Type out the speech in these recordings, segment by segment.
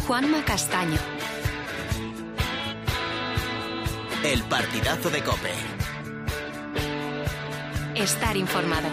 Juanma Castaño. El partidazo de COPE. Estar informado.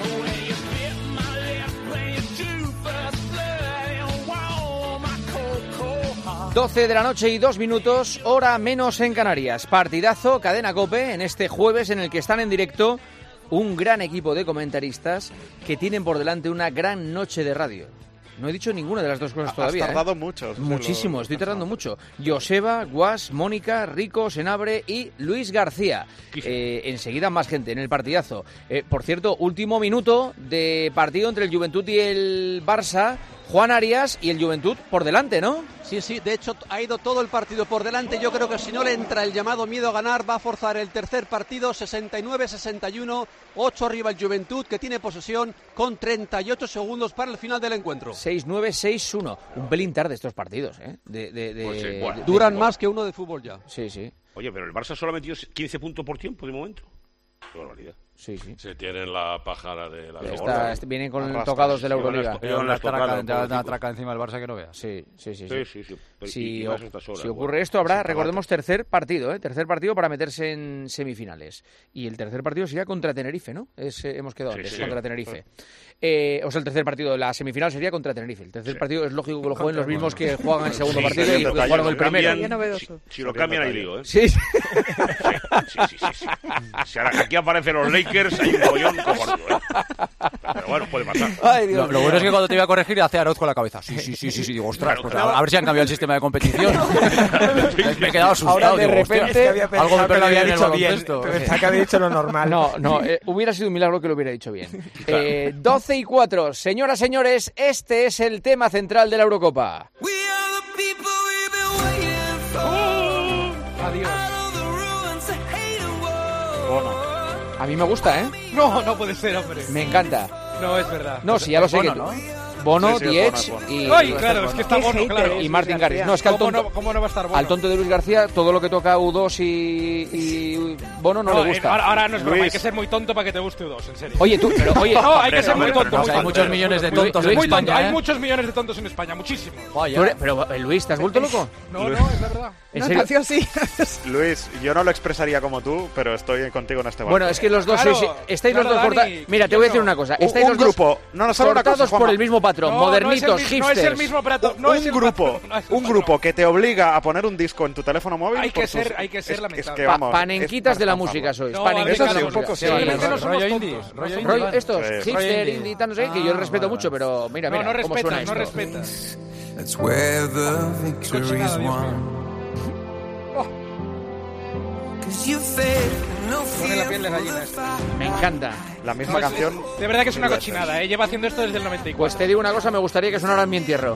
12 de la noche y 2 minutos, hora menos en Canarias. Partidazo, cadena COPE, en este jueves en el que están en directo un gran equipo de comentaristas que tienen por delante una gran noche de radio. No he dicho ninguna de las dos cosas todavía. Has tardado mucho. Muchísimo, estoy tardando mucho. Joseba, Guas, Mónica, Rico, Senabre y Luis García. Enseguida más gente en el partidazo. Por cierto, último minuto de partido entre el Juventud y el Barça. Juan Arias y el Juventud por delante, ¿no? Sí, de hecho ha ido todo el partido por delante. Yo creo que si no le entra el llamado miedo a ganar, va a forzar el tercer partido, 69-61, 8 arriba el Juventud, que tiene posesión con 38 segundos para el final del encuentro. 6-9-6-1. Un pelín tarde estos partidos, ¿eh? Pues sí, bueno. Duran más que uno de fútbol ya. Sí. Oye, pero el Barça solo ha metido 15 puntos por tiempo de momento. Qué barbaridad. Sí. Se tienen la pájara de la vienen con tocados de la Euroliga. Una traca encima del Barça que no veas. Sí. Si ocurre esto, habrá, recordemos, tercer partido para meterse en semifinales. Y el tercer partido sería contra Tenerife, ¿no? Hemos quedado antes, contra Tenerife. O sea, el tercer partido, la semifinal sería contra Tenerife. El tercer partido es lógico que lo jueguen los mismos que juegan el segundo partido y que jugaron el primero. Si lo cambian, ahí digo, ¿eh? Sí. Si ahora aquí aparecen los Lakers, hay un collón cojonudo, ¿eh? Pero bueno, puede pasar. Ay, Dios lo bueno es que cuando te iba a corregir, hace Arauz con la cabeza. Sí, digo, ostras, pues a ver si han cambiado el sistema de competición. Me he quedado asustado. Ahora de repente algo me perdí en el baloncesto. Pensaba que había dicho lo normal. No, hubiera sido un milagro que lo hubiera dicho bien. 12:04. Señoras, señores, este es el tema central de la Eurocopa. Adiós. Bono. A mí me gusta, ¿eh? No puede ser, hombre. Me encanta. No, es verdad. No, sí, ya lo sé que tú. Bono, Diech y... ¡Ay, claro! Es que está Bono, claro. Y Martin Garrix. No, es que al tonto... ¿Cómo no va a estar Bono? Al tonto de Luis García, todo lo que toca U2 y Bono no le gusta. Ahora no es broma, hay que ser muy tonto para que te guste U2, en serio. Oye, tú, pero oye... No, hay que ser muy tonto. Hay muchos millones de tontos en España, Hay muchos millones de tontos en España, muchísimos. Pero, Luis, ¿te has vuelto loco? No, es verdad. ¿En serio? Sí. Luis, yo no lo expresaría como tú, pero estoy contigo en este barco. Bueno, es que los dos estáis los dos cortados. Mira, te voy a decir una cosa. Estáis los dos cortados por el mismo patrón. Modernitos, hipsters. No es el mismo plato. Un grupo que te obliga a poner un disco en tu teléfono móvil. Hay que ser lamentable. Panenquitas de la música sois. Panenquitas de la música. Rollo indie. Estos, hipster, indie, no sé, que yo respeto mucho, pero mira cómo suena esto. No respetas. That's where the victory's won. Pone la piel de gallina esto. Me encanta. La misma canción. De verdad que es una cochinada, ¿eh? Lleva haciendo esto desde el 94. Pues te digo una cosa, me gustaría que sonara en mi entierro.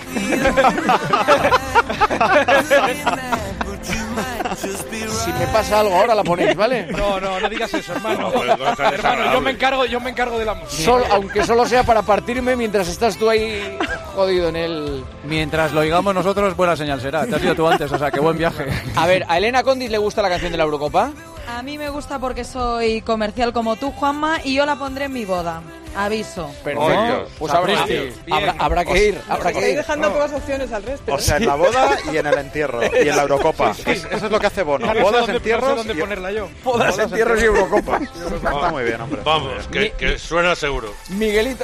Si me pasa algo ahora la ponéis, ¿vale? No digas eso, hermano. Hermano, yo me encargo de la música. Aunque solo sea para partirme mientras estás tú ahí jodido en el... Mientras lo digamos nosotros, buena señal será. Te has ido tú antes, o sea, que buen viaje. A ver, ¿a Elena Condis le gusta la canción de la Eurocopa? A mí me gusta porque soy comercial como tú, Juanma, y yo la pondré en mi boda. Aviso. Perfecto. Pues habrá que ir. Estoy dejando pocas opciones al resto. O sea, en la boda y en el entierro. Y en la Eurocopa. Eso es lo que hace Bono. Bodas, entierros... No sé dónde ponerla yo. Bodas, entierros y Eurocopa. Está muy bien, hombre. Vamos, que suena seguro. Miguelito.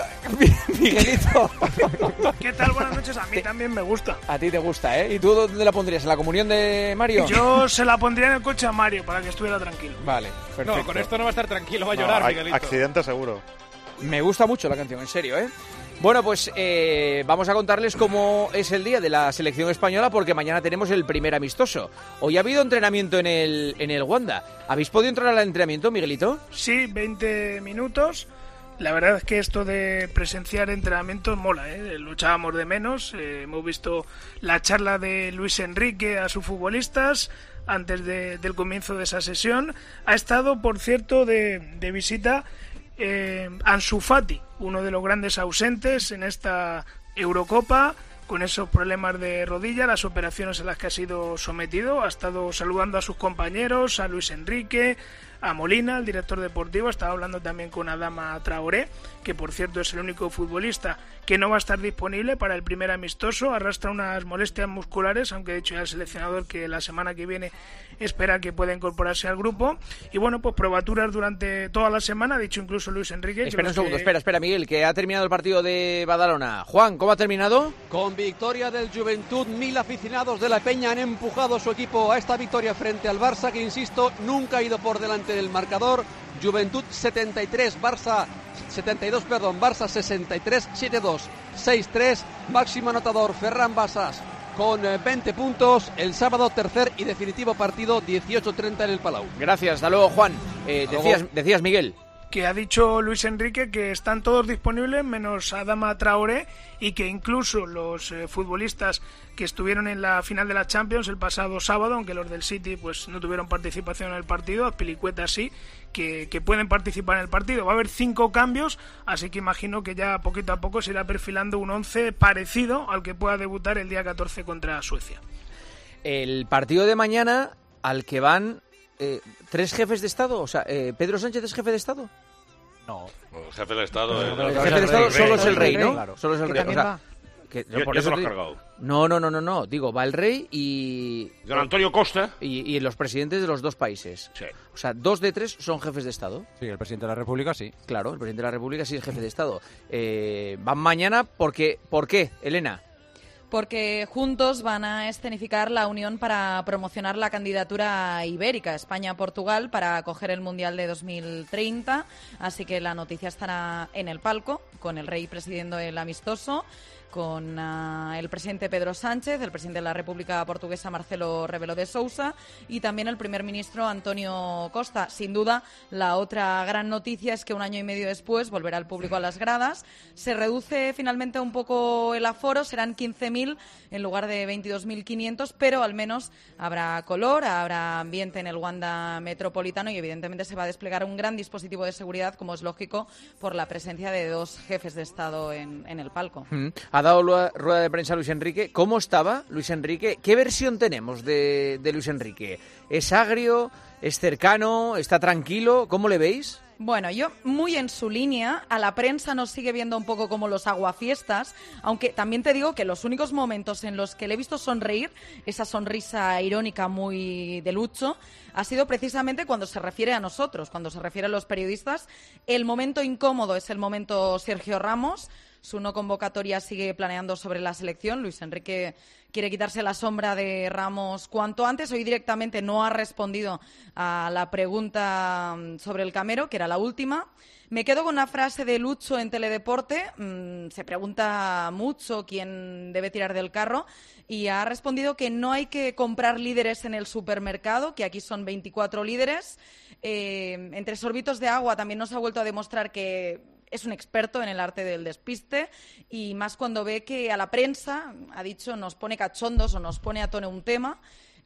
¿Qué tal? Buenas noches. A mí también me gusta. A ti te gusta, ¿eh? ¿Y tú dónde la pondrías? ¿En la comunión de Mario? Yo se la pondría en el coche a Mario para que estuviera tranquilo. Vale, perfecto. No, con esto no va a estar tranquilo, va a llorar, Miguelito. Accidente seguro. Me gusta mucho la canción, en serio, ¿eh? Bueno, pues vamos a contarles cómo es el día de la selección española porque mañana tenemos el primer amistoso. Hoy ha habido entrenamiento en el Wanda. ¿Habéis podido entrar al entrenamiento, Miguelito? Sí, 20 minutos. La verdad es que esto de presenciar entrenamientos mola, ¿eh? Lo echábamos de menos. Hemos visto la charla de Luis Enrique a sus futbolistas antes del comienzo de esa sesión. Ha estado, por cierto, de visita Ansu Fati, uno de los grandes ausentes en esta Eurocopa, con esos problemas de rodilla, las operaciones a las que ha sido sometido. Ha estado saludando a sus compañeros, a Luis Enrique, a Molina, el director deportivo. Estaba hablando también con Adama Traoré, que por cierto es el único futbolista que no va a estar disponible para el primer amistoso. Arrastra unas molestias musculares, aunque ha dicho ya el seleccionador que la semana que viene espera que pueda incorporarse al grupo. Y bueno, pues probaturas durante toda la semana, ha dicho incluso Luis Enrique. Espera un segundo, espera, Miguel, que ha terminado el partido de Badalona. Juan, ¿cómo ha terminado? Con victoria del Juventud, 1000 aficionados de la Peña han empujado a su equipo a esta victoria frente al Barça, que insisto, nunca ha ido por delante del marcador. Juventud 73, Barça 63, 7-2, 6-3, máximo anotador Ferran Bassas con 20 puntos. El sábado, tercer y definitivo partido, 18:30 en el Palau. Gracias, hasta luego, Juan. Decías, Miguel. Que ha dicho Luis Enrique que están todos disponibles menos Adama Traoré, y que incluso los futbolistas que estuvieron en la final de la Champions el pasado sábado, aunque los del City pues no tuvieron participación en el partido, Azpilicueta sí, que pueden participar en el partido. Va a haber 5 cambios, así que imagino que ya poquito a poco se irá perfilando un 11 parecido al que pueda debutar el día 14 contra Suecia. El partido de mañana al que van 3 jefes de Estado, o sea, ¿Pedro Sánchez es jefe de Estado? No. El jefe del Estado... El jefe de Estado solo es el rey, ¿no? Claro. Solo es el rey. O sea, yo se lo he cargado. No. Digo, va el rey y... Don Antonio Costa. Y los presidentes de los 2 países. Sí. O sea, 2 de 3 son jefes de Estado. Sí, el presidente de la República sí. Claro, el presidente de la República sí es jefe de Estado. Van mañana porque... ¿Por qué, Elena? Porque juntos van a escenificar la unión para promocionar la candidatura ibérica, España-Portugal, para acoger el Mundial de 2030. Así que la noticia estará en el palco, con el rey presidiendo el amistoso, con el presidente Pedro Sánchez, el presidente de la República Portuguesa Marcelo Rebelo de Sousa y también el primer ministro Antonio Costa. Sin duda, la otra gran noticia es que 1 año y medio después volverá el público a las gradas. Se reduce finalmente un poco el aforo, serán 15.000 en lugar de 22.500, pero al menos habrá color, habrá ambiente en el Wanda Metropolitano y evidentemente se va a desplegar un gran dispositivo de seguridad, como es lógico, por la presencia de 2 jefes de Estado en el palco. Ha dado rueda de prensa Luis Enrique. ¿Cómo estaba Luis Enrique? ¿Qué versión tenemos de Luis Enrique? ¿Es agrio? ¿Es cercano? ¿Está tranquilo? ¿Cómo le veis? Bueno, yo muy en su línea. A la prensa nos sigue viendo un poco como los aguafiestas, aunque también te digo que los únicos momentos en los que le he visto sonreír, esa sonrisa irónica muy de Lucho, ha sido precisamente cuando se refiere a nosotros, cuando se refiere a los periodistas. El momento incómodo es el momento Sergio Ramos. Su no convocatoria sigue planeando sobre la selección. Luis Enrique quiere quitarse la sombra de Ramos cuanto antes. Hoy directamente no ha respondido a la pregunta sobre el Camero, que era la última. Me quedo con una frase de Lucho en Teledeporte. Se pregunta mucho quién debe tirar del carro y ha respondido que no hay que comprar líderes en el supermercado, que aquí son 24 líderes. Entre sorbitos de agua también nos ha vuelto a demostrar que es un experto en el arte del despiste y más cuando ve que a la prensa, ha dicho, nos pone cachondos o nos pone a tono un tema.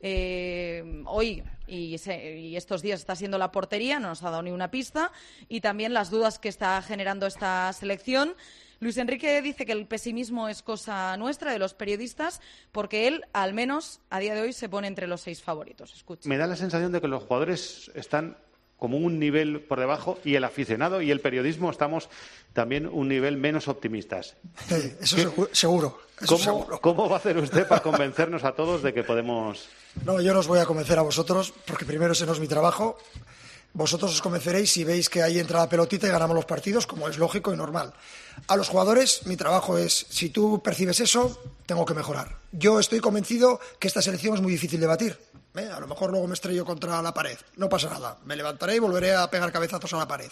Hoy y estos días está siendo la portería, no nos ha dado ni una pista, y también las dudas que está generando esta selección. Luis Enrique dice que el pesimismo es cosa nuestra, de los periodistas, porque él, al menos a día de hoy, se pone entre los 6 favoritos. Escucha. Me da la sensación de que los jugadores están como un nivel por debajo y el aficionado y el periodismo estamos también un nivel menos optimistas. Eso seguro. ¿Cómo va a hacer usted para convencernos a todos de que podemos...? No, yo no os voy a convencer a vosotros, porque primero ese no es mi trabajo. Vosotros os convenceréis si veis que ahí entra la pelotita y ganamos los partidos, como es lógico y normal. A los jugadores, mi trabajo es, si tú percibes eso, tengo que mejorar. Yo estoy convencido que esta selección es muy difícil de batir. A lo mejor luego me estrello contra la pared. No pasa nada. Me levantaré y volveré a pegar cabezazos a la pared.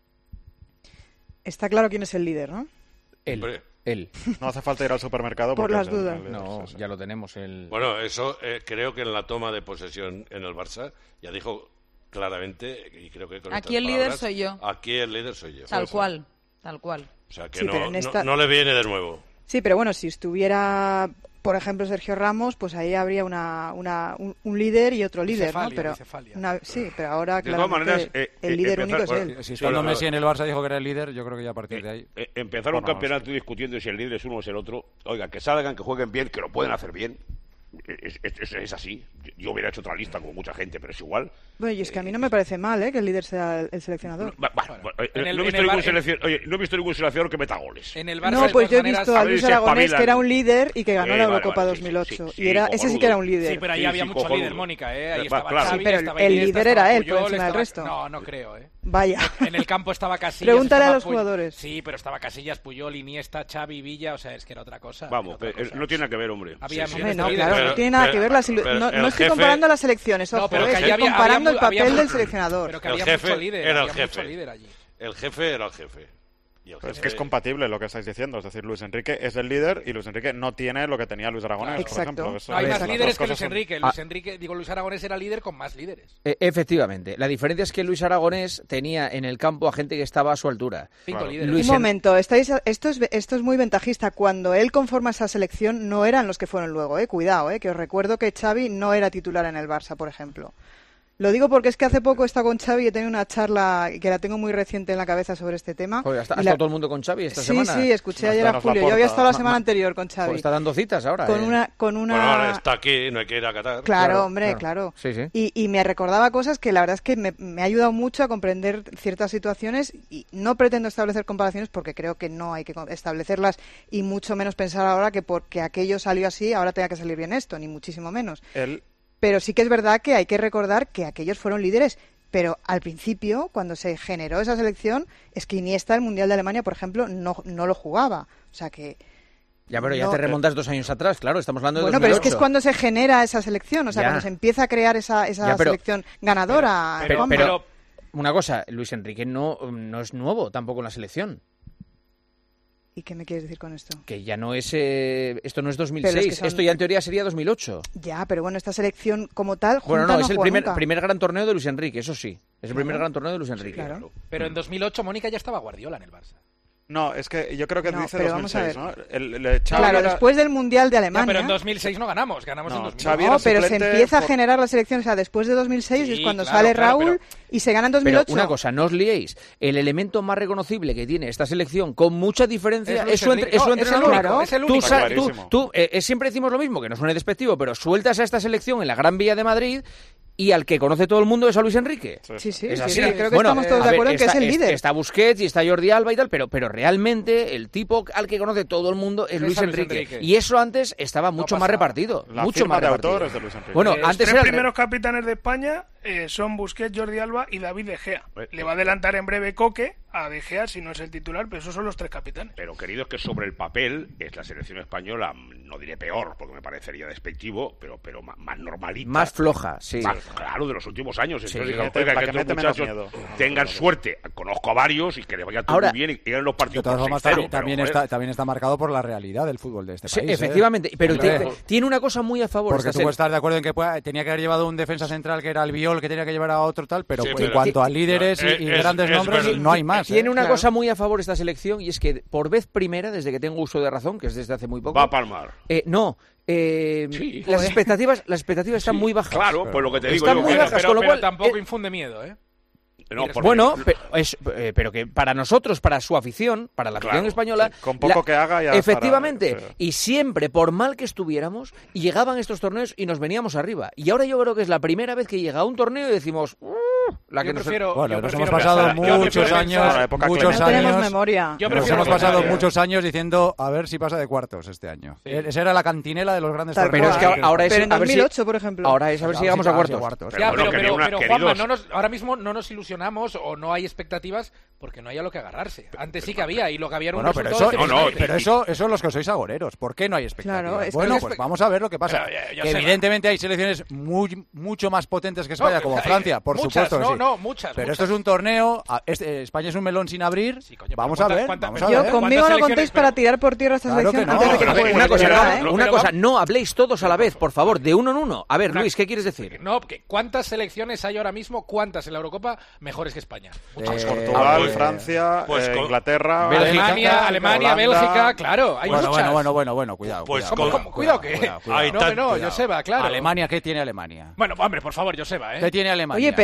Está claro quién es el líder, ¿no? Él. No hace falta ir al supermercado. Por las dudas. No, ya lo tenemos. Bueno, eso creo que en la toma de posesión en el Barça ya dijo claramente, y creo que con aquí estas el líder soy yo. Aquí el líder soy yo. Tal cual. O sea, que sí, no le viene de nuevo. Sí, pero bueno, si estuviera, por ejemplo, Sergio Ramos, pues ahí habría un líder y otro líder, bicefalia, ¿no? Sí, pero ahora, de todas maneras, el líder único es él. Si cuando Messi en el Barça dijo que era el líder, yo creo que ya a partir de ahí... Empezar un campeonato discutiendo si el líder es uno o es el otro. Oiga, que salgan, que jueguen bien, que lo pueden hacer bien. Es así. Yo hubiera hecho otra lista como mucha gente, pero es igual. Bueno, y es que a mí no me parece mal, que el líder sea el seleccionador. No he visto ningún seleccionador que meta goles. En el Barça, no, pues yo he maneras, visto a Luis Aragonés, que era un líder y que ganó la Eurocopa 2008. Sí, y ese sí que era un líder. Sí, pero ahí había mucho líder, Mónica. Ahí estaba claro. Xavi, Sí, pero estaba el Iniesta, líder era él, Puyol, por encima del resto. No creo, Vaya. En el campo estaba Casillas. Pregúntale a los jugadores. Sí, pero estaba Casillas, Puyol, Iniesta, Xavi, Villa, o sea, es que era otra cosa. Vamos, no tiene nada que ver, hombre. No, claro, no tiene nada que ver. No estoy comparando las selecciones, ojo, estoy comparando el papel del seleccionador. Pero que había mucho líder, era el había jefe. mucho líder allí. El jefe era el jefe. Pero es que es compatible lo que estáis diciendo, es decir, Luis Enrique es el líder y Luis Enrique no tiene lo que tenía Luis Aragonés, por ejemplo. No, hay más líderes que Luis Enrique. Luis Aragonés era líder con más líderes. Efectivamente. La diferencia es que Luis Aragonés tenía en el campo a gente que estaba a su altura. Un momento, esto es muy ventajista. Cuando él conforma esa selección no eran los que fueron luego, cuidado, que os recuerdo que Xavi no era titular en el Barça, por ejemplo. Lo digo porque es que hace poco he estado con Xavi y he tenido una charla que la tengo muy reciente en la cabeza sobre este tema. Joder, ¿ha estado todo el mundo con Xavi esta semana? Sí, escuché ayer a Julio. Yo había estado la semana anterior con Xavi. Pues está dando citas ahora. Con una... Bueno, está aquí, no hay que ir a Qatar. Claro, hombre, claro. Sí. Y me recordaba cosas que la verdad es que me ha ayudado mucho a comprender ciertas situaciones y no pretendo establecer comparaciones porque creo que no hay que establecerlas y mucho menos pensar ahora que porque aquello salió así, ahora tenga que salir bien esto, ni muchísimo menos. Pero sí que es verdad que hay que recordar que aquellos fueron líderes. Pero al principio, cuando se generó esa selección, es que Iniesta, el Mundial de Alemania, por ejemplo, no lo jugaba. O sea que... Ya, pero ya te remontas 2 años atrás, claro, estamos hablando de 2008. Pero es que es cuando se genera esa selección, o sea, cuando se empieza a crear esa selección ganadora. Pero una cosa, Luis Enrique no es nuevo tampoco en la selección. ¿Y qué me quieres decir con esto? Que ya no es... esto no es 2006, esto ya en teoría sería 2008. Ya, pero bueno, esta selección como tal... Es el primer gran torneo de Luis Enrique, eso sí. Es el primer gran torneo de Luis Enrique. Sí, claro. Pero en 2008 Mónica ya estaba Guardiola en el Barça. No, es que yo creo que dice 2006, ¿no? Claro, después del Mundial de Alemania... pero en 2006 no ganamos en 2006. No, pero se empieza a generar la selección, o sea, después de 2006 es cuando sale Raúl y se gana en 2008. Pero una cosa, no os liéis, el elemento más reconocible que tiene esta selección, con mucha diferencia, es su entrenador. Es el único. Tú siempre decimos lo mismo, que no suene despectivo, pero sueltas a esta selección en la Gran Vía de Madrid... Y al que conoce todo el mundo es a Luis Enrique. Sí, es así. Creo que estamos todos de acuerdo en que es el líder. Está Busquets y está Jordi Alba y tal, pero realmente el tipo al que conoce todo el mundo es Luis Enrique. Y eso antes estaba mucho más repartido. Mucho más repartido. Es de Luis Enrique. Bueno, antes los 3 primeros capitanes de España son Busquets, Jordi Alba y David De Gea. Le va a adelantar en breve Coque a De Gea si no es el titular, pero esos son los 3 capitanes. Pero queridos, que sobre el papel es la selección española, no diré peor, porque me parecería despectivo, pero más normalita. Más floja, sí. Claro, de los últimos años. Entonces, que estos muchachos tengan suerte. Conozco a varios y que les vaya todo muy bien y que los partidos de todas formas, también está marcado por la realidad del fútbol de este país. Efectivamente, pero tiene una cosa muy a favor. Porque tú puedes estar de acuerdo en que tenía que haber llevado un defensa central que era Albiol, que tenía que llevar a otro tal, pero en cuanto a líderes y grandes nombres, no hay más. Tiene una cosa muy a favor esta selección y es que por vez primera, desde que tengo uso de razón, que es desde hace muy poco... Va a palmar. Las expectativas están muy bajas. Claro, pues lo que te digo. Están muy bajas, con lo cual tampoco infunde miedo, pero que para nosotros, para su afición, para la afición española, con poco que haga ya efectivamente, y siempre, por mal que estuviéramos, llegaban estos torneos y nos veníamos arriba. Y ahora yo creo que es la primera vez que llega a un torneo y decimos... nos hemos pasado muchos años. Nos hemos pasado muchos años diciendo a ver si pasa de cuartos este año. Esa era la cantinela de los grandes torneos. Pero es que ahora es en 2008, por ejemplo. Ahora es a ver si llegamos a cuartos. Pero Juanma, ahora mismo no nos ilusionamos o no hay expectativas porque no hay a lo que agarrarse. Antes sí que había y lo que había era un resultado. Pero eso los que sois agoreros. ¿Por qué no hay expectativas? Bueno, pues vamos a ver lo que pasa. Que evidentemente hay selecciones mucho más potentes que España, como Francia, por supuesto. Muchas. Pero esto es un torneo, España es un melón sin abrir. Vamos a ver. Conmigo no contéis para tirar por tierra esta selección antes de que juegue. Una cosa, no habléis todos a la vez, por favor, de uno en uno. A ver, Luis, ¿qué quieres decir? No, ¿cuántas selecciones hay ahora mismo? ¿Cuántas en la Eurocopa mejores que España? Portugal, Francia, Inglaterra, Alemania, Bélgica, claro. Hay muchas. Bueno, cuidado. Cuidado que... No, Joseba, claro. ¿Alemania qué tiene Alemania? Bueno, hombre, por favor, Joseba, ¿Qué tiene Alemania? Oye, pero vete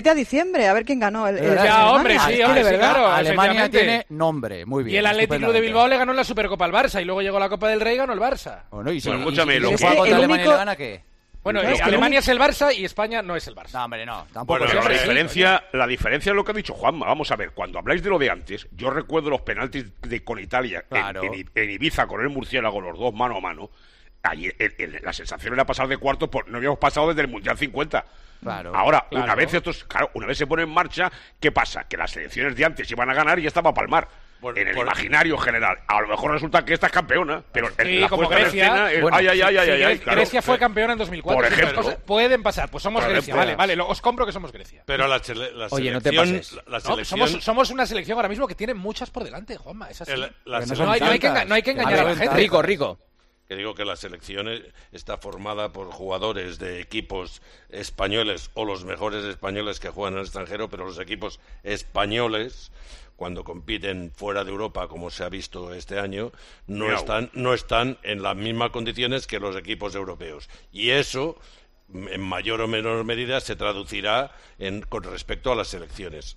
vete a diciembre, a ver quién ganó. Ya, hombre, sí, claro. Alemania tiene nombre, muy bien. Y el Atlético de Bilbao le ganó en la Supercopa al Barça, y luego llegó la Copa del Rey y ganó el Barça. Bueno, escúchame, ¿los juegos de Alemania le gana qué? Bueno, Alemania es el Barça y España no es el Barça. No, hombre, no. Tampoco. Bueno, la diferencia es lo que ha dicho Juanma. Vamos a ver, cuando habláis de lo de antes, yo recuerdo los penaltis con Italia en Ibiza con el murciélago, los dos mano a mano. Allí, la sensación era pasar de cuartos, no habíamos pasado desde el Mundial 50. Ahora, una vez se pone en marcha, ¿qué pasa? Que las selecciones de antes iban a ganar y ya estaba a palmar. En el imaginario general. A lo mejor resulta que esta es campeona, pero en la como Grecia. Grecia fue campeona en 2004. Por ejemplo. Pueden pasar, pues somos Grecia. Vale, os compro que somos Grecia. Pero la Oye, no te pases. Somos una selección ahora mismo que tiene muchas por delante, Juanma. Es así. No hay que engañar a la gente. Rico. Que digo que la selección está formada por jugadores de equipos españoles o los mejores españoles que juegan en el extranjero, pero los equipos españoles, cuando compiten fuera de Europa, como se ha visto este año, no están en las mismas condiciones que los equipos europeos. Y eso, en mayor o menor medida, se traducirá con respecto a las selecciones.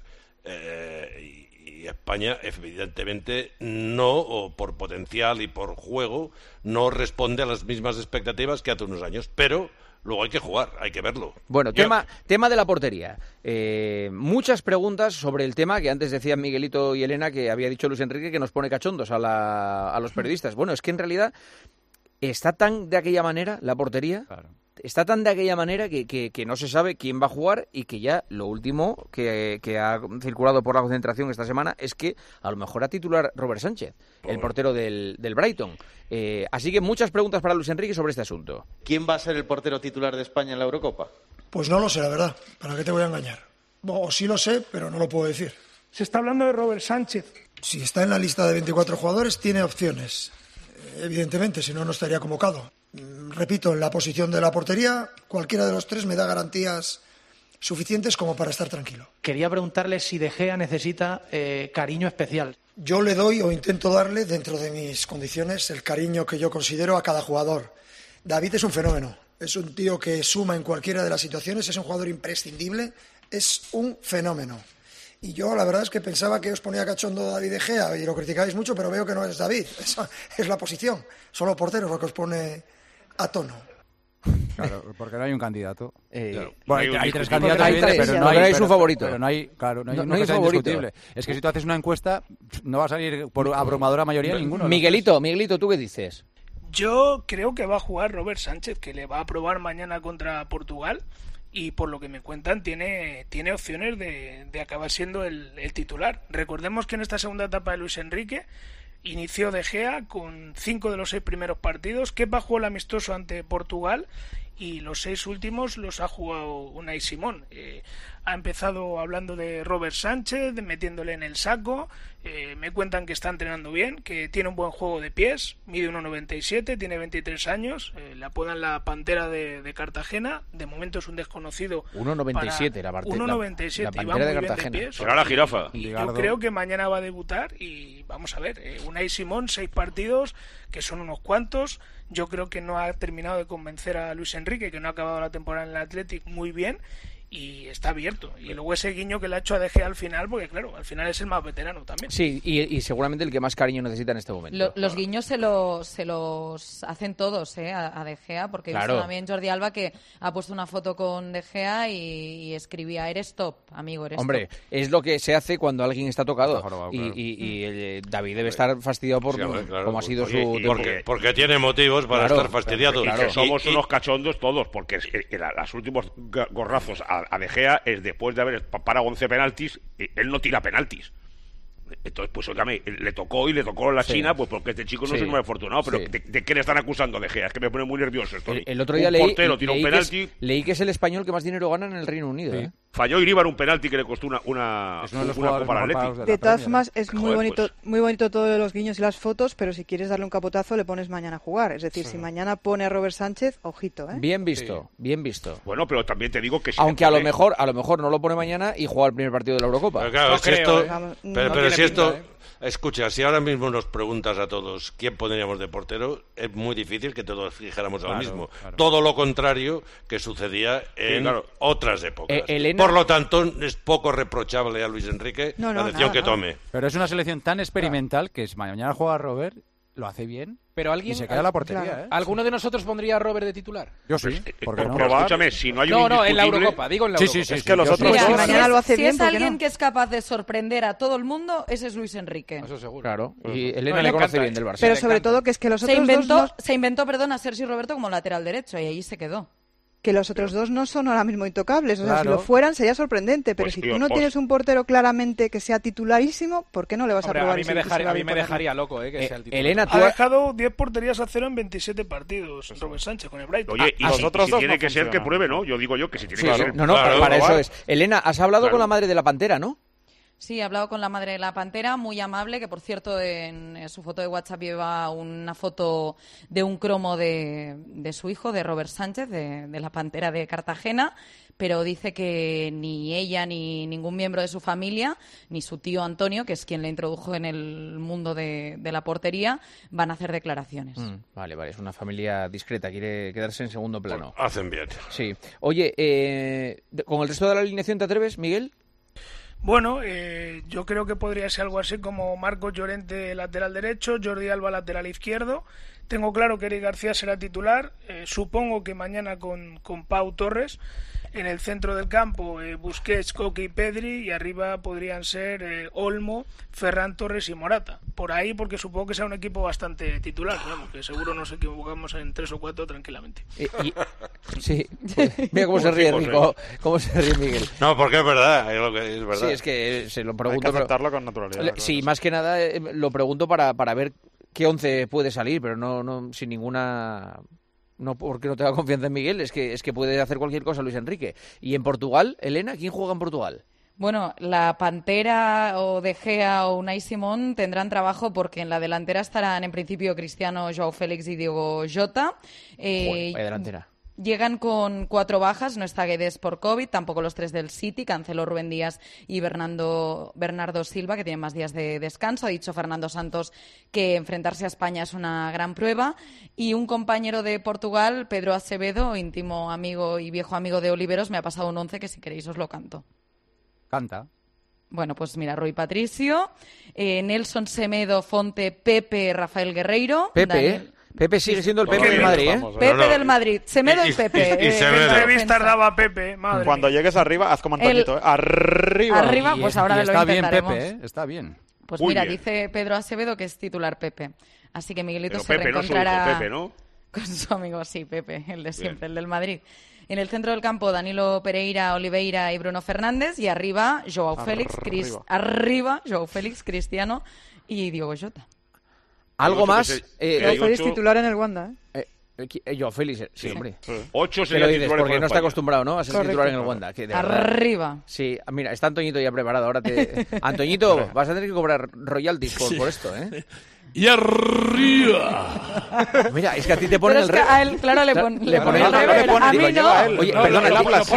Y España, evidentemente, o por potencial y por juego, no responde a las mismas expectativas que hace unos años, pero luego hay que jugar, hay que verlo. Bueno, tema de la portería. Muchas preguntas sobre el tema que antes decían Miguelito y Elena, que había dicho Luis Enrique, que nos pone cachondos a los periodistas. Bueno, es que en realidad está tan de aquella manera la portería. Claro. Está tan de aquella manera que no se sabe quién va a jugar y que ya lo último que ha circulado por la concentración esta semana es que a lo mejor a titular Robert Sánchez, el portero del Brighton. Así que muchas preguntas para Luis Enrique sobre este asunto. ¿Quién va a ser el portero titular de España en la Eurocopa? Pues no lo sé, la verdad. ¿Para qué te voy a engañar? O sí lo sé, pero no lo puedo decir. Se está hablando de Robert Sánchez. Si está en la lista de 24 jugadores, tiene opciones. Evidentemente, si no, no estaría convocado. Repito, en la posición de la portería, cualquiera de los tres me da garantías suficientes como para estar tranquilo. Quería preguntarle si De Gea necesita cariño especial. Yo le doy o intento darle, dentro de mis condiciones, el cariño que yo considero a cada jugador. David es un fenómeno. Es un tío que suma en cualquiera de las situaciones, es un jugador imprescindible, es un fenómeno. Y yo la verdad es que pensaba que os ponía cachondo David De Gea y lo criticáis mucho, pero veo que no es David, esa es la posición. Solo portero lo que os pone a tono. Claro, porque no hay un candidato. Bueno, hay tres candidatos, pero no hay un favorito. Pero no hay un favorito. Es que si tú haces una encuesta, no va a salir por abrumadora mayoría ninguno. Miguelito, ¿tú qué dices? Yo creo que va a jugar Robert Sánchez, que le va a probar mañana contra Portugal. Y por lo que me cuentan tiene opciones de acabar siendo el titular. Recordemos que en esta segunda etapa de Luis Enrique inició De Gea con 5 de los 6 primeros partidos. Kepa jugó el amistoso ante Portugal y los 6 últimos los ha jugado Unai Simón. Ha empezado hablando de Robert Sánchez, metiéndole en el saco. Me cuentan que está entrenando bien, que tiene un buen juego de pies, mide 1,97, tiene 23 años, le apodan la Pantera de Cartagena, de momento es un desconocido. 1,97 la Pantera. 1,97 y va muy bien de pies. Será la jirafa. Y yo creo que mañana va a debutar y vamos a ver, Unai Simón, 6 partidos, que son unos cuantos. Yo creo que no ha terminado de convencer a Luis Enrique, que no ha acabado la temporada en el Athletic muy bien. Y está abierto. Y luego ese guiño que le ha hecho a De Gea al final, porque claro, al final es el más veterano también. Sí, y seguramente el que más cariño necesita en este momento. Los guiños se los hacen todos a De Gea, porque he visto también Jordi Alba que ha puesto una foto con De Gea y escribía: eres top, amigo, eres Hombre, top. Es lo que se hace cuando alguien está tocado. Claro. Y David debe estar fastidiado por cómo ha sido su... Porque tiene motivos para estar fastidiado. Y que somos unos cachondos todos, porque los últimos gorrazos a De Gea es después de haber parado 11 penaltis, él no tira penaltis. Entonces, pues óigame, le tocó la China, pues porque este chico no es muy afortunado, pero ¿de qué le están acusando a De Gea? Es que me pone muy nervioso esto. El otro día leí que es el español que más dinero gana en el Reino Unido. Sí. Falló Iríbar un penalti que le costó una Copa al Atleti. De todas formas, es muy bonito todo los guiños y las fotos, pero si quieres darle un capotazo, le pones mañana a jugar. Es decir, si mañana pone a Robert Sánchez, ojito, ¿eh? Bien visto, bien visto. Bueno, pero también te digo que si aunque a lo mejor no lo pone mañana y juega el primer partido de la Eurocopa. Pero claro, si esto... Escucha, si ahora mismo nos preguntas a todos quién pondríamos de portero, es muy difícil que todos dijéramos lo mismo. Claro. Todo lo contrario que sucedía en otras épocas. Elena por lo tanto, es poco reprochable a Luis Enrique la decisión que tome. Pero es una selección tan experimental que mañana juega Robert, lo hace bien. Pero alguien, y se queda la portería, ¿eh? ¿Alguno de nosotros pondría a Robert de titular? Yo sí. ¿Por qué no? Pero escúchame, si no hay un No, en la Eurocopa, digo en la Eurocopa. Sí, es que los otros Mira, si mañana lo hace bien, es alguien que es capaz de sorprender a todo el mundo, ese es Luis Enrique. Eso seguro. Claro. Y Elena le conoce bien del Barça. Pero sobre todo que es que los otros se inventó, a Sergi Roberto como lateral derecho y ahí se quedó. Que los otros dos no son ahora mismo intocables. O sea, si lo fueran sería sorprendente. Pero si tú no tienes un portero claramente que sea titularísimo, ¿por qué no le vas a probar? A mí me dejaría loco que sea el titular. Elena, ha dejado 10 porterías a 0 en 27 partidos Robert Sánchez con el Brighton. Oye, y los otros dos tiene que ser que pruebe, ¿no? Yo digo que si tiene que ser... No, para eso es. Elena, has hablado con la madre de la Pantera, ¿no? Sí, he hablado con la madre de la Pantera, muy amable, que por cierto en su foto de WhatsApp lleva una foto de un cromo de su hijo, de Robert Sánchez, de la Pantera de Cartagena, pero dice que ni ella ni ningún miembro de su familia, ni su tío Antonio, que es quien le introdujo en el mundo de la portería, van a hacer declaraciones. Vale, es una familia discreta, quiere quedarse en segundo plano. Hacen bien. Sí. Oye, ¿con el resto de la alineación te atreves, Miguel? Bueno, yo creo que podría ser algo así como Marcos Llorente lateral derecho, Jordi Alba lateral izquierdo. Tengo claro que Eric García será titular, supongo que mañana con Pau Torres. En el centro del campo, Busquets, Coque y Pedri, y arriba podrían ser Olmo, Ferran Torres y Morata. Por ahí, porque supongo que será un equipo bastante titular, digamos, que seguro nos equivocamos en 3 o 4 tranquilamente. Sí, mira cómo se ríe Rico, cómo se ríe Miguel. No, porque es verdad, es verdad. Sí, es que se lo pregunto. Hay que aceptarlo con naturalidad. Sí, más que nada lo pregunto para ver qué 11 puede salir, pero no sin ninguna... No porque no tenga confianza en Miguel, es que puede hacer cualquier cosa Luis Enrique. Y en Portugal, Elena, ¿quién juega en Portugal? Bueno, la Pantera o De Gea o Unai Simón tendrán trabajo porque en la delantera estarán en principio Cristiano, Joao Félix y Diogo Jota. Vaya delantera. Llegan con 4 bajas, no está Guedes por COVID, tampoco los 3 del City, canceló Rubén Díaz y Bernardo Silva, que tienen más días de descanso. Ha dicho Fernando Santos que enfrentarse a España es una gran prueba. Y un compañero de Portugal, Pedro Acevedo, íntimo amigo y viejo amigo de Oliveros, me ha pasado un 11 que si queréis os lo canto. Canta. Bueno, pues mira, Rui Patricio, Nelson Semedo, Fonte, Pepe, Rafael Guerreiro. Pepe sigue siendo el Pepe del Madrid, ¿eh? Pepe del Madrid, Semedo y Pepe. Y entrevistas daba Pepe, madre. Cuando llegues arriba, haz como Antoñito, ¿eh? Arriba, pues ahora lo intentaremos. Bien, Pepe, está bien. Pues mira, dice Pedro Acevedo que es titular Pepe. Así que Miguelito se Pepe, reencontrará Pepe, ¿no? con su amigo, sí, Pepe, el de siempre, el del Madrid. En el centro del campo, Danilo Pereira, Oliveira y Bruno Fernández. Y arriba, Joao Félix, Cristiano y Diogo Jota. ¿Algo más? Joao Félix titular en el Wanda, Joao Félix, sí, hombre. 8 sería lo dices titular porque no está acostumbrado, ¿no? A ser titular en el Wanda. Que arriba. Sí, mira, está Antoñito ya preparado. Ahora Antoñito, vas a tener que cobrar royalties por esto, ¿eh? Y arriba. Mira, es que a ti te ponen el rever. A él, claro, le ponen el rever. A mí no. Oye, perdona,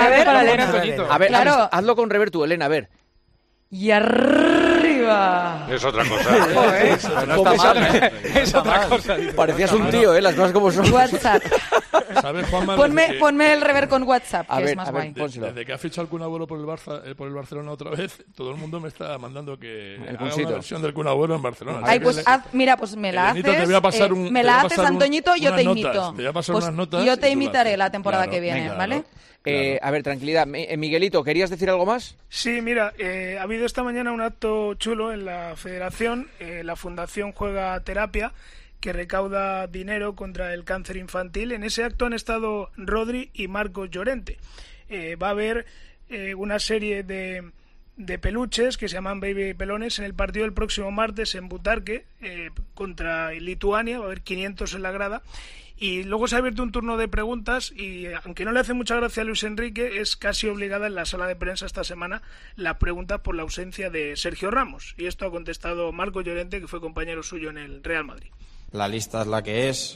a ver, claro. Hazlo con rever tú, Elena, a ver. Y arriba. Es otra cosa. No está mal. Es otra cosa. Parecías un tío, las cosas como son. WhatsApp. ¿Sabes, Juanma? Ponme el rever con WhatsApp, que es más guay. Desde que ha fichado el Kun Agüero por el Barcelona otra vez, todo el mundo me está mandando que haga una versión del Kun Agüero en Barcelona. Ay, pues mira, pues me la haces. Me la haces, Antoñito, yo te imito. Te voy a pasar unas notas. Yo te imitaré la temporada que viene, ¿vale? Claro. A ver, tranquilidad. Miguelito, ¿querías decir algo más? Sí, mira, ha habido esta mañana un acto chulo en la Federación. La Fundación Juega Terapia, que recauda dinero contra el cáncer infantil. En ese acto han estado Rodri y Marcos Llorente. Va a haber una serie de peluches que se llaman Baby Pelones en el partido del próximo martes en Butarque contra Lituania. Va a haber 500 en la grada. Y luego se ha abierto un turno de preguntas y, aunque no le hace mucha gracia a Luis Enrique, es casi obligada en la sala de prensa esta semana la pregunta por la ausencia de Sergio Ramos. Y esto ha contestado Marcos Llorente, que fue compañero suyo en el Real Madrid. La lista es la que es.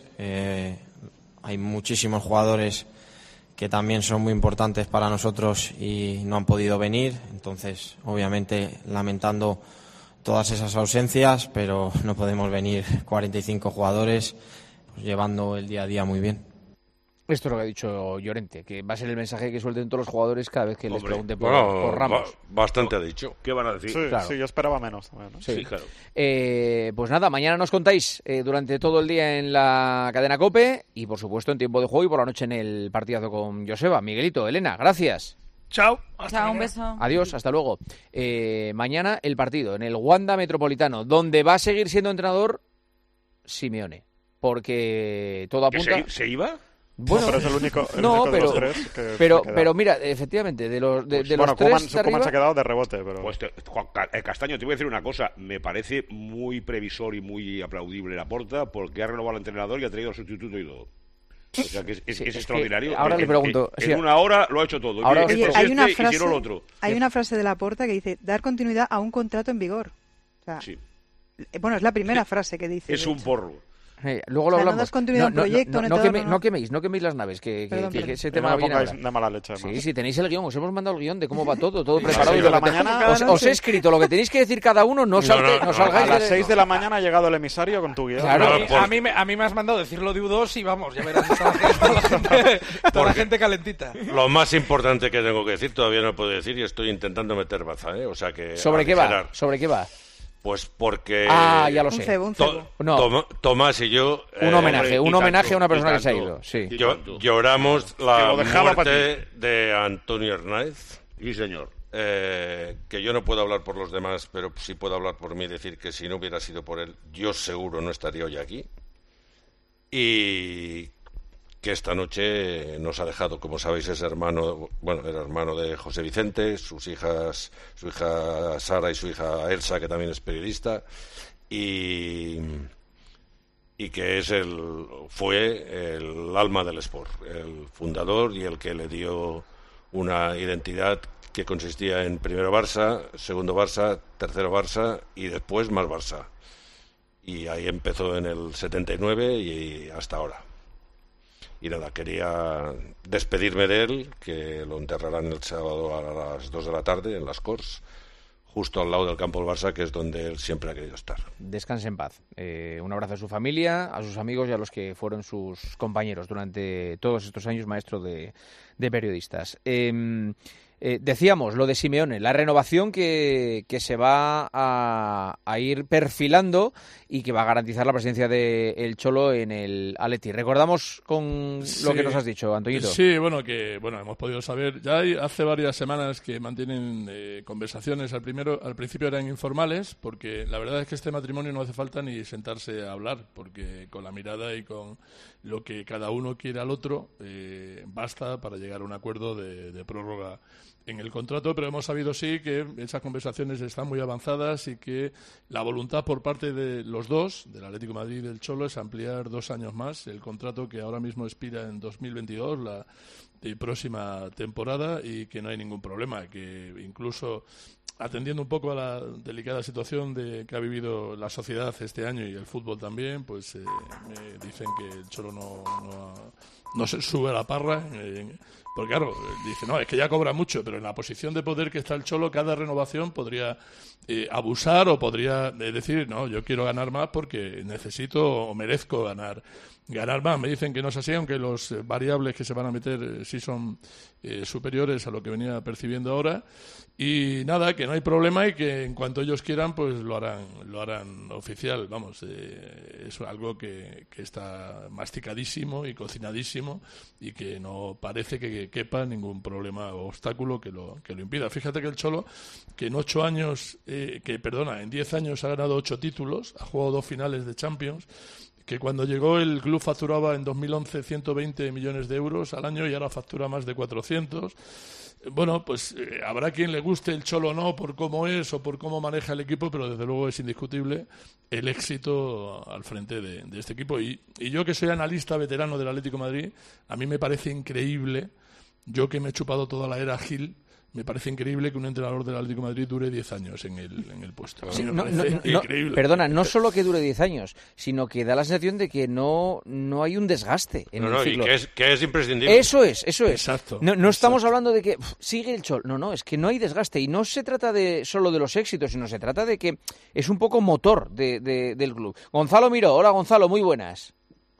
Hay muchísimos jugadores que también son muy importantes para nosotros y no han podido venir. Entonces, obviamente, lamentando todas esas ausencias, pero no podemos venir 45 jugadores llevando el día a día muy bien. Esto es lo que ha dicho Llorente, que va a ser el mensaje que suelten todos los jugadores cada vez que les pregunten por Ramos. Bastante ha dicho. ¿Qué van a decir? Sí, claro. Sí, yo esperaba menos también, ¿no? Sí, claro. Pues nada, mañana nos contáis durante todo el día en la cadena COPE y por supuesto en tiempo de juego y por la noche en el partidazo con Joseba. Miguelito, Elena, gracias. Chao. Chao, un beso. Adiós, hasta luego. Mañana el partido en el Wanda Metropolitano, donde va a seguir siendo entrenador Simeone, porque todo apunta... ¿Se iba? Bueno, pero es el único de los tres que pero mira, efectivamente, de los tres de arriba... se ha quedado de rebote, pero... Pues Castaño, te voy a decir una cosa. Me parece muy previsor y muy aplaudible Laporta porque ha renovado al entrenador y ha traído al sustituto y todo. O sea, que es extraordinario. Ahora le pregunto... En una hora lo ha hecho todo. Ahora, hay una frase de Laporta que dice, dar continuidad a un contrato en vigor. O sea, bueno, es la primera frase que dice. Es un porro. Luego lo hablamos. No queméis las naves, que ese tema no viene pongáis de mala leche. Sí, tenéis el guión, os hemos mandado el guión de cómo va todo preparado. De la mañana os he escrito lo que tenéis que decir cada uno, no salgáis. A las 6 de la mañana ha llegado el emisario con tu guión. Claro. A mí me has mandado decirlo de U2 y vamos, ya verás toda la gente calentita. Lo más importante que tengo que decir todavía no puedo decir y estoy intentando meter baza, o sea que... ¿Sobre qué va? Pues porque... ya lo sé. Un cebo. Tomás y yo... Un homenaje a una persona que se ha ido. Sí. Lloramos la muerte de Antonio Hernández. Sí, señor. Que yo no puedo hablar por los demás, pero sí puedo hablar por mí y decir que si no hubiera sido por él, yo seguro no estaría hoy aquí. Y que esta noche nos ha dejado, como sabéis, era hermano de José Vicente, su hija Sara y su hija Elsa, que también es periodista, y que fue el alma del sport, el fundador y el que le dio una identidad que consistía en primero Barça, segundo Barça, tercero Barça y después más Barça. Y ahí empezó en el 79 y hasta ahora. Y nada, quería despedirme de él, que lo enterrarán el sábado a las 2 de la tarde en Las Corts, justo al lado del campo del Barça, que es donde él siempre ha querido estar. Descanse en paz. Un abrazo a su familia, a sus amigos y a los que fueron sus compañeros durante todos estos años, maestro de periodistas. Decíamos lo de Simeone, la renovación que se va a ir perfilando y que va a garantizar la presencia de el Cholo en el Atleti. Recordamos con lo que nos has dicho, Antoñito. Sí, hemos podido saber, ya hace varias semanas que mantienen conversaciones, al principio eran informales, porque la verdad es que este matrimonio no hace falta ni sentarse a hablar, porque con la mirada y con lo que cada uno quiere al otro, basta para llegar a un acuerdo de prórroga en el contrato, pero hemos sabido sí que esas conversaciones están muy avanzadas y que la voluntad por parte de los dos, del Atlético de Madrid y del Cholo, es ampliar 2 años más el contrato que ahora mismo expira en 2022, la próxima temporada, y que no hay ningún problema, que incluso atendiendo un poco a la delicada situación que ha vivido la sociedad este año y el fútbol también, pues me dicen que el Cholo no se sube a la parra, porque claro, dice, no, es que ya cobra mucho, pero en la posición de poder que está el Cholo, cada renovación podría abusar o podría decir, no, yo quiero ganar más porque necesito o merezco ganar más. Me dicen que no es así, aunque los variables que se van a meter sí son superiores a lo que venía percibiendo ahora. Y nada, que no hay problema y que en cuanto ellos quieran, pues lo harán oficial. Vamos, es algo que está masticadísimo y cocinadísimo y que no parece que quepa ningún problema o obstáculo que lo impida. Fíjate que el Cholo, que en 10 años ha ganado 8 títulos, ha jugado 2 finales de Champions, que cuando llegó el club facturaba en 2011 120 millones de euros al año y ahora factura más de 400. Bueno, pues habrá quien le guste el Cholo o no por cómo es o por cómo maneja el equipo, pero desde luego es indiscutible el éxito al frente de este equipo. Y yo, que soy analista veterano del Atlético de Madrid, a mí me parece increíble, yo que me he chupado toda la era Gil, me parece increíble que un entrenador del Atlético de Madrid dure 10 años en el puesto. Sí, increíble. Perdona, no solo que dure 10 años, sino que da la sensación de que no hay un desgaste en el ciclo. Y que es imprescindible. Eso es. Exacto. No estamos hablando de que sigue el Cholo. No, es que no hay desgaste. Y no se trata solo de los éxitos, sino se trata de que es un poco motor del club. Gonzalo Miró. Hola, Gonzalo, muy buenas.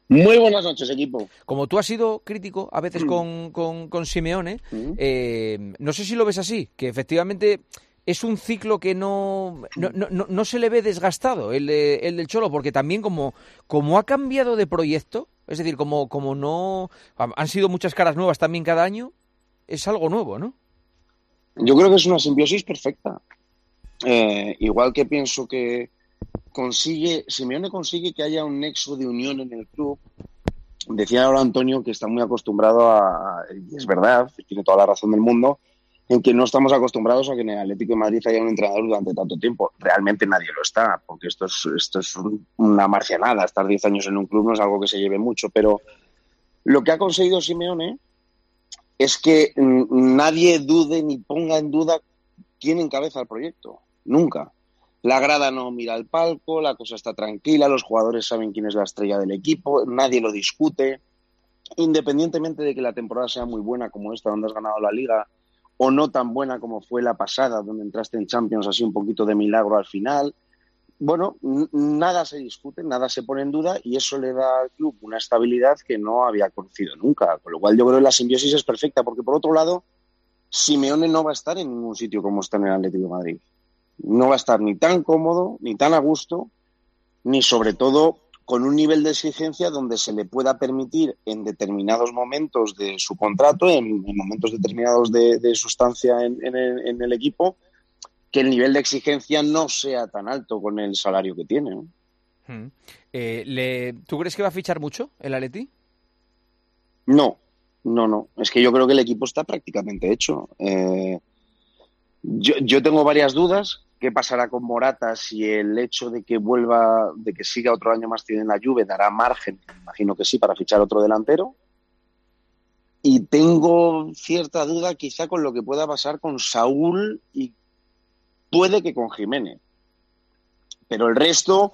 Muy buenas noches, equipo. Como tú has sido crítico a veces con Simeone, no sé si lo ves así, que efectivamente es un ciclo que no se le ve desgastado, el del Cholo, porque también como ha cambiado de proyecto, es decir, como no han sido muchas caras nuevas también cada año, es algo nuevo, ¿no? Yo creo que es una simbiosis perfecta. Igual que pienso que Simeone consigue que haya un nexo de unión en el club. Decía ahora Antonio que está muy acostumbrado y es verdad, tiene toda la razón del mundo, en que no estamos acostumbrados a que en el Atlético de Madrid haya un entrenador durante tanto tiempo. Realmente nadie lo está, porque esto es una marcianada. Estar 10 años en un club no es algo que se lleve mucho, pero lo que ha conseguido Simeone es que nadie dude ni ponga en duda quién encabeza el proyecto. Nunca. La grada no mira al palco, la cosa está tranquila, los jugadores saben quién es la estrella del equipo, nadie lo discute. Independientemente de que la temporada sea muy buena como esta, donde has ganado la Liga, o no tan buena como fue la pasada, donde entraste en Champions así un poquito de milagro al final. Bueno, nada se discute, nada se pone en duda y eso le da al club una estabilidad que no había conocido nunca. Con lo cual yo creo que la simbiosis es perfecta, porque por otro lado, Simeone no va a estar en ningún sitio como está en el Atlético de Madrid. No va a estar ni tan cómodo, ni tan a gusto, ni sobre todo con un nivel de exigencia donde se le pueda permitir en determinados momentos de su contrato, en momentos determinados de su estancia en el equipo, que el nivel de exigencia no sea tan alto con el salario que tiene, ¿no? ¿Tú crees que va a fichar mucho el Atleti? No. Es que yo creo que el equipo está prácticamente hecho. Yo tengo varias dudas. ¿Qué pasará con Morata si el hecho de que vuelva, de que siga otro año más en la Juve dará margen? Imagino que sí, para fichar otro delantero. Y tengo cierta duda quizá con lo que pueda pasar con Saúl y puede que con Jiménez. Pero el resto,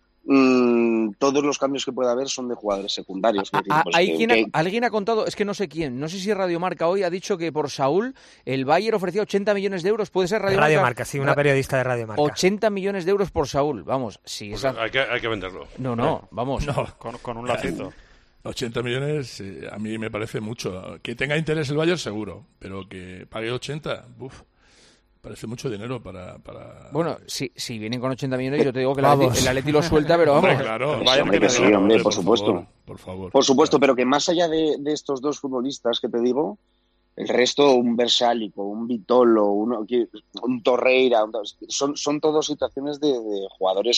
todos los cambios que pueda haber son de jugadores secundarios. Alguien ha contado, es que no sé quién, no sé si Radio Marca hoy ha dicho que por Saúl el Bayern ofrecía 80 millones de euros. ¿Puede ser Radio Marca? Radio Marca, sí, una periodista de Radio Marca. 80 millones de euros por Saúl, vamos. Sí, pues hay que venderlo. No, vamos. No, con un lacito. 80 millones a mí me parece mucho. Que tenga interés el Bayern seguro, pero que pague 80, parece mucho dinero para... Bueno, si vienen con 80 millones, yo te digo que el Atleti lo suelta, pero vamos. Claro. Hombre, que sí, hombre, por supuesto. Por favor. Por supuesto, pero que más allá de estos dos futbolistas que te digo, el resto, un Versálico, un Vitolo, un Torreira, son todas situaciones de jugadores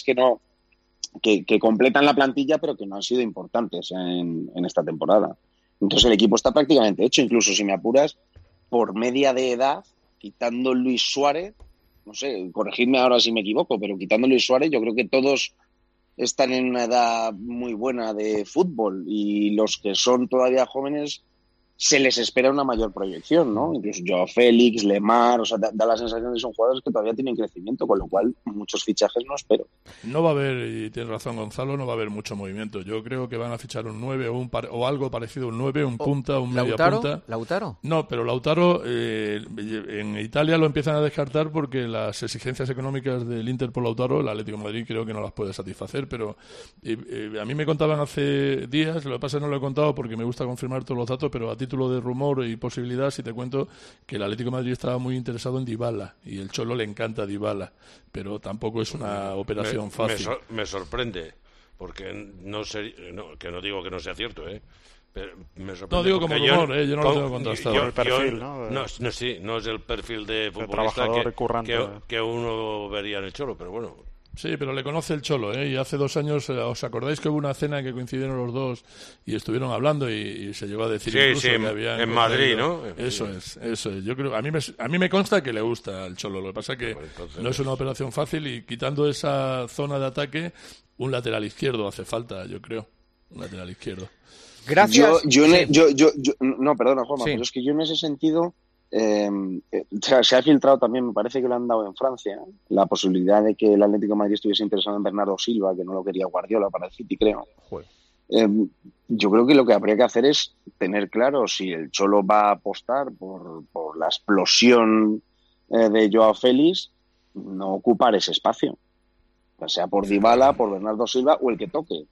que completan la plantilla, pero que no han sido importantes en esta temporada. Entonces el equipo está prácticamente hecho, incluso si me apuras, por media de edad, quitando Luis Suárez, no sé, corregidme ahora si me equivoco, pero quitando Luis Suárez, yo creo que todos están en una edad muy buena de fútbol y los que son todavía jóvenes se les espera una mayor proyección, ¿no? Incluso Joao Félix, Lemar, o sea, da la sensación de que son jugadores que todavía tienen crecimiento, con lo cual muchos fichajes no espero. No va a haber, y tienes razón Gonzalo, no va a haber mucho movimiento. Yo creo que van a fichar un 9 o algo parecido a un 9, un punta, un media punta. ¿Lautaro? No, pero Lautaro en Italia lo empiezan a descartar porque las exigencias económicas del Inter por Lautaro, el Atlético de Madrid creo que no las puede satisfacer, pero a mí me contaban hace días, lo que pasa es que no lo he contado porque me gusta confirmar todos los datos, pero a título de rumor y posibilidad, si te cuento que el Atlético de Madrid estaba muy interesado en Dybala y el Cholo le encanta Dybala, pero tampoco es una operación fácil. Me sorprende, porque que no digo que no sea cierto, pero me sorprende. No digo como rumor, yo no lo tengo contrastado. El perfil, ¿no? No es el perfil de futbolista que uno vería en el Cholo, pero bueno. Sí, pero le conoce el Cholo, y hace 2 años, ¿os acordáis que hubo una cena en que coincidieron los dos y estuvieron hablando y se llegó a decir incluso que había en Madrid, ¿no? Eso es. Yo creo, a mí me consta que le gusta al Cholo, lo que pasa es que no es una operación fácil y quitando esa zona de ataque, un lateral izquierdo hace falta, yo creo, un lateral izquierdo. Gracias. No, perdona, Juanma, pero es que yo en ese sentido... se ha filtrado también, me parece que lo han dado en Francia, la posibilidad de que el Atlético de Madrid estuviese interesado en Bernardo Silva, que no lo quería Guardiola para el City, creo. Yo creo que lo que habría que hacer es tener claro si el Cholo va a apostar por la explosión de Joao Félix, no ocupar ese espacio, ya sea por Dybala, por Bernardo Silva o el que toque.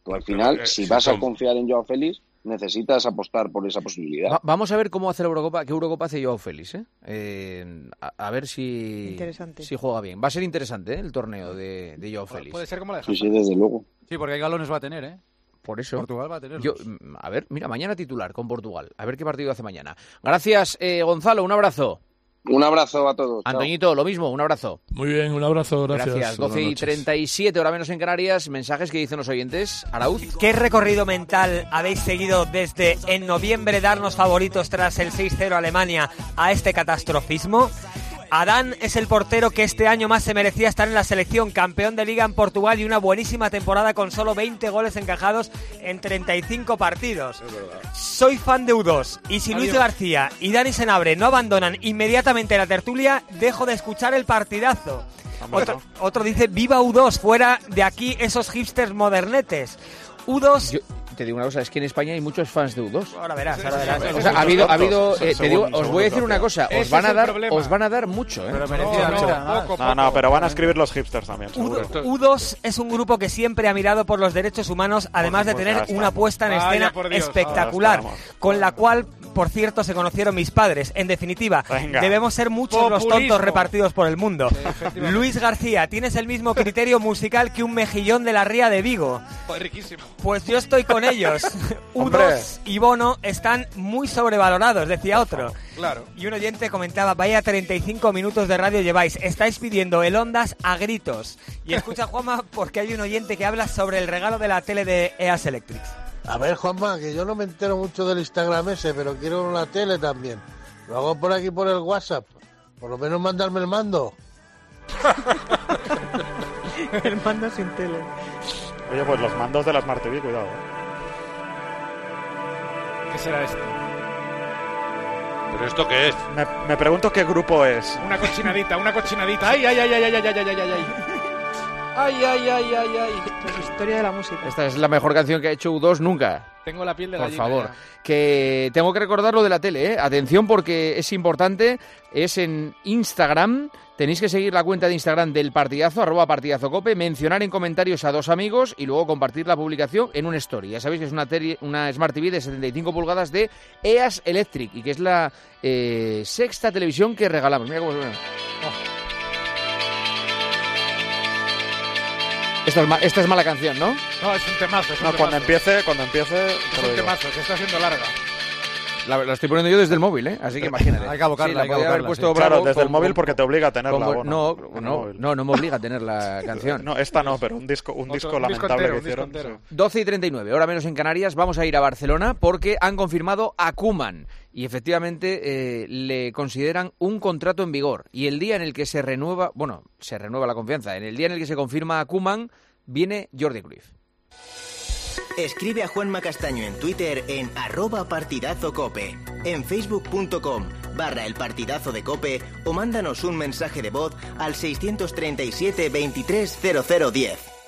Tú al final, si vas a confiar en Joao Félix, necesitas apostar por esa posibilidad. Vamos a ver cómo hace la Eurocopa, qué Eurocopa hace Joao Félix, a ver si juega bien. Va a ser interesante, el torneo de Joao Félix. Puede ser como la de Sí, desde luego. Sí, porque hay galones va a tener, Por eso. Portugal va a tener. A ver, mira, mañana titular con Portugal. A ver qué partido hace mañana. Gracias, Gonzalo, un abrazo. Un abrazo a todos. Antoñito, lo mismo, un abrazo. Muy bien, un abrazo, gracias. 12:37, hora menos en Canarias. Mensajes que dicen los oyentes. Arauz. ¿Qué recorrido mental habéis seguido desde en noviembre darnos favoritos tras el 6-0 a Alemania a este catastrofismo? Adán es el portero que este año más se merecía estar en la selección, campeón de Liga en Portugal y una buenísima temporada con solo 20 goles encajados en 35 partidos. Soy fan de U2 y si Luis García y Dani Senabre no abandonan inmediatamente la tertulia, dejo de escuchar el partidazo. Otro dice, viva U2, fuera de aquí esos hipsters modernetes. U2... Te digo una cosa, es que en España hay muchos fans de U2. Ahora verás. O sea, ha habido te digo, os voy a decir una cosa, os van a dar mucho, Pero merecía No, pero van a escribir los hipsters también, seguro. U2 es un grupo que siempre ha mirado por los derechos humanos, además de tener una puesta en escena espectacular, con la cual, por cierto, se conocieron mis padres. En definitiva, debemos ser muchos los tontos repartidos por el mundo. Luis García, tienes el mismo criterio musical que un mejillón de la Ría de Vigo. Riquísimo. Pues yo estoy con ellos. U2 y Bono están muy sobrevalorados, decía otro. Claro. Y un oyente comentaba, vaya 35 minutos de radio lleváis, estáis pidiendo el Ondas a gritos. Y escucha, Juanma, porque hay un oyente que habla sobre el regalo de la tele de EAS Electric. A ver, Juanma, que yo no me entero mucho del Instagram ese, pero quiero una tele también. Lo hago por aquí por el WhatsApp. Por lo menos mandarme el mando. El mando sin tele. Oye, pues los mandos de la Smart TV, cuidado. ¿Qué será esto? ¿Pero esto qué es? Me pregunto qué grupo es. Una cochinadita. ¡Ay! La historia de la música. Esta es la mejor canción que ha hecho U2 nunca. Tengo la piel de gallina. Por favor. Que tengo que recordar lo de la tele, Atención porque es importante. Es en Instagram. Tenéis que seguir la cuenta de Instagram del partidazo, @partidazocope, mencionar en comentarios a 2 amigos y luego compartir la publicación en un story. Ya sabéis que es una Smart TV de 75 pulgadas de EAS Electric y que es la sexta televisión que regalamos. Mira cómo suena. Esta es mala canción, ¿no? No, es un temazo. Cuando empiece... Es un temazo, se está haciendo larga. La estoy poniendo yo desde el móvil, así que imagínate. Hay que abocarla, hay que abocarla. Puesto claro, desde el móvil porque te obliga a tenerla. No me obliga a tener la canción. No, esta no, pero un disco lamentable entero, que hicieron. 12:39, hora menos en Canarias. Vamos a ir a Barcelona porque han confirmado a Koeman y efectivamente le consideran un contrato en vigor. Y el día en el que se renueva la confianza, en el día en el que se confirma a Koeman, viene Jordi Cruyff. Escribe a Juanma Castaño en Twitter en @partidazocope, en facebook.com/El Partidazo de Cope o mándanos un mensaje de voz al 637 23 0010.